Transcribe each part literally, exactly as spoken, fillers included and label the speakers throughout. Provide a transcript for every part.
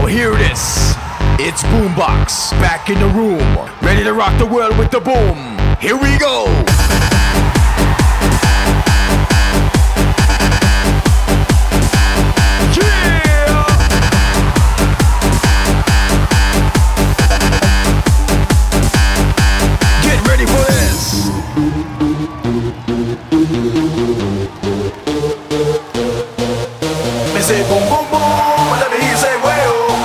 Speaker 1: Hear this. It's Boombox back in the room, ready to rock the world with the boom. Here we go. Yeah. Get ready for this. Me say boom boom boom, let me hear you say way.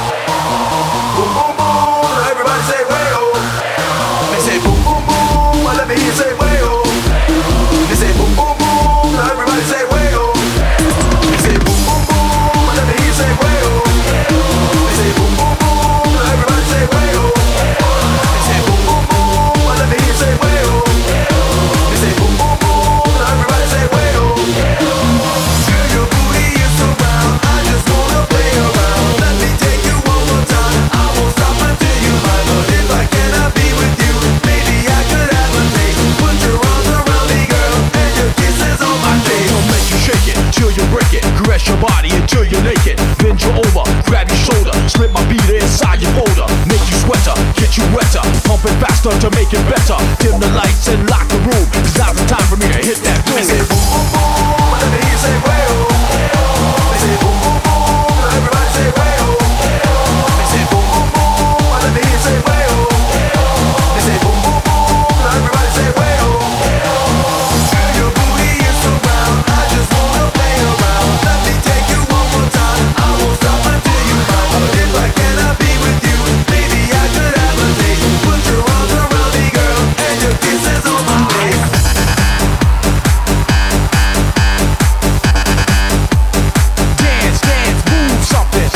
Speaker 1: Let me hear you say way oh. They say boom boom boom, now everybody say way oh. They say boom boom boom, let me hear you say way oh. They say boom boom boom, now everybody say way oh. They say boom boom boom, let me hear you say way oh. They say boom boom boom, now everybody say way oh. Girl, your booty is so round, I just wanna play around. Let me take you one more time, I won't stop until you mind. But if I cannot be with you, maybe I could have a taste. Put your arms around me, girl, and your kisses on my face. I'll make you shake it, till you break it. Caress your body until you're naked. Bend you over, grab your shoulder, slip my beat inside your folder. Make you sweater, get you wetter, pump it faster to make it better. Dim the lights and lock the room, cause now's the time for me to hit that boom. They say boom boom boom, let me hear you say way oh. They say boom boom boom, everybody say way oh. They say boom boom boom, let me hear you say way oh. They say boom boom boom, everybody say way oh. Girl, your booty is so round, I just wanna play around. Let me take you one more time, I won't stop until you mind. But if I cannot be with you, maybe I could have a taste. Put your arms around me, girl, and your kisses on my face. Dance, dance, move something.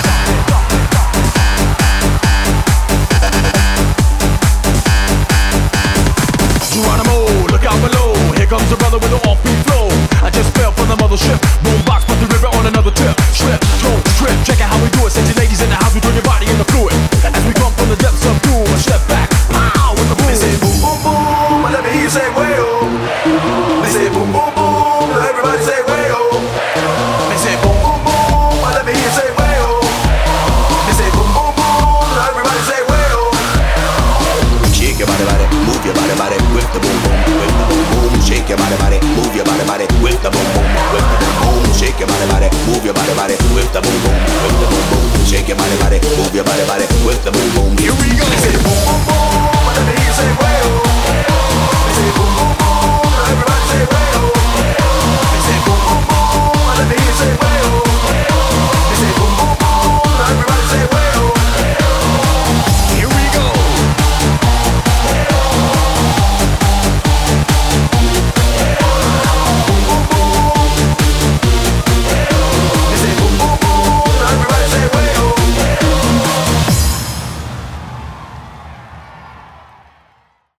Speaker 1: Geronimo, look out below. Here comes a brother with an offbeat flow. I just fell from the mothership. Boombox, put the river on another tip. Slip, slow, trip, check out how we do it. Sexy ladies in the house, we throw your body in the fluid. As we come from the depths of doom, a step back, pow, with the boom. They say boom, boom, boom, let me hear you say way oh. They say boom, boom, boom, everybody say way oh. They say boom, boom, boom, let me hear you say way oh. They say boom, boom, boom, everybody say way oh. Shake your body, body, move your body, body, with the boom, boom, with the boom, boom. Shake your body, body, move your body, body, with the boom, boom, with the boom, boom. Shake your body, body, move your body, body, with the boom, boom, with the boom, boom. Shake your body, body, move your body, body,